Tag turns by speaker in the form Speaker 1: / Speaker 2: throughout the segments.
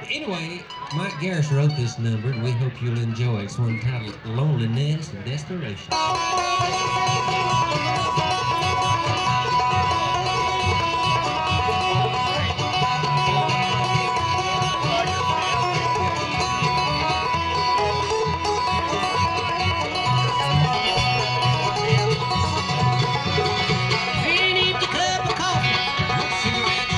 Speaker 1: Anyway, Mike Garris wrote this number, and we hope you'll enjoy it. It's one titled Loneliness and Desperation. Finished a cup of coffee, no cigarettes,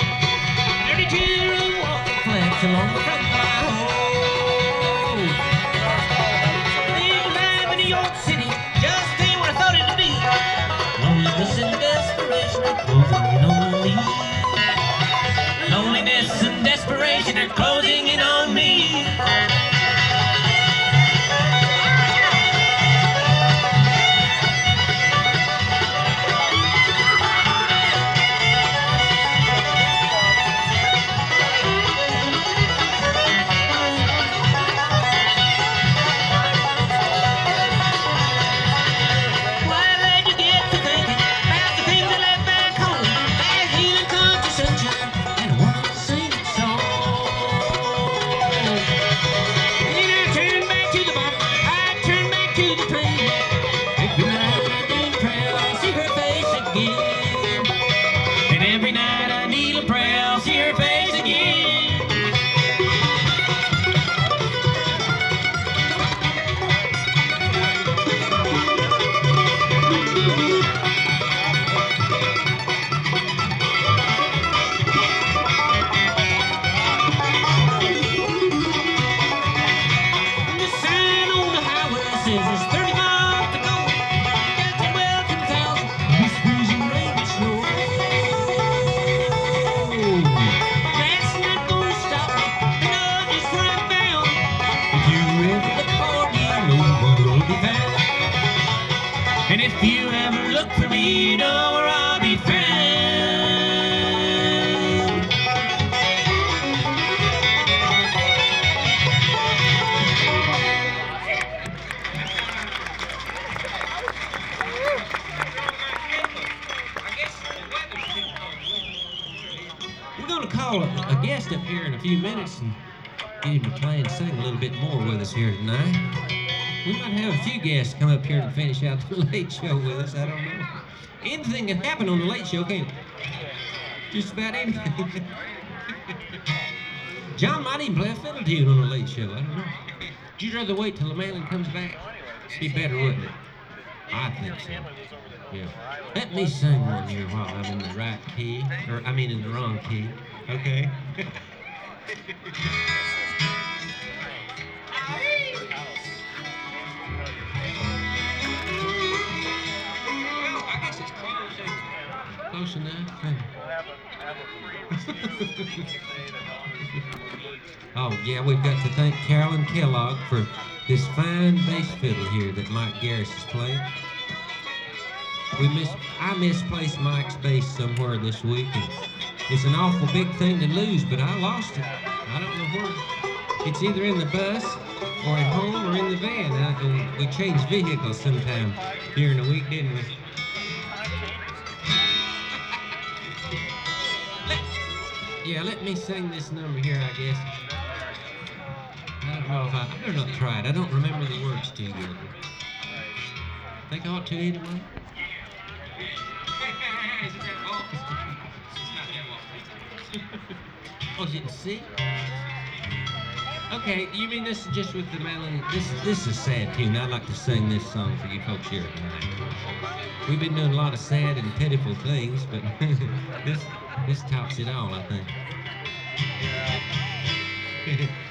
Speaker 1: 32 walking flaps along the front line. Living life in New York City just ain't what I thought it'd be. Loneliness and desperation are closing in on me. Loneliness and desperation are closing in on me. Every night I kneel and pray, I'll see her face again. The sign on the highway says it's 30 miles to go. Got to well 2,000, it's freezing rain and snow. That's not gonna stop me, you know just where I'm bound. If you ever look for me, you know where I'll be found. And if you ever look for me, you know where I'll be found. We're going to call a guest up here in a few minutes and get him to play and sing a little bit more with us here tonight. We might have a few guests come up here to finish out the Late Show with us. I don't know. Anything can happen on the Late Show, can't it? Just about anything. John might even play a fiddle tune on the Late Show. I don't know. Would you rather wait till the man comes back? Be better, wouldn't it? I think so. Yeah. Let me sing one here while I'm in the right key. Or, I mean in the wrong key. Okay? Well, I guess it's close enough. Oh, yeah, we've got to thank Carolyn Kellogg for this fine bass fiddle here that Mike Garris is playing. I misplaced Mike's bass somewhere this week, and it's an awful big thing to lose, but I lost it. I don't know where. It's either in the bus, or at home, or in the van. And we changed vehicles sometime during the week, didn't we? Let me sing this number here, I guess. I don't know if I better not try it. I don't remember the words too good. Think I ought to anyway. Oh, is it in C? Okay, you mean this is just with the melody? This is a sad tune. I'd like to sing this song for you folks here tonight. We've been doing a lot of sad and pitiful things, but this tops it all, I think.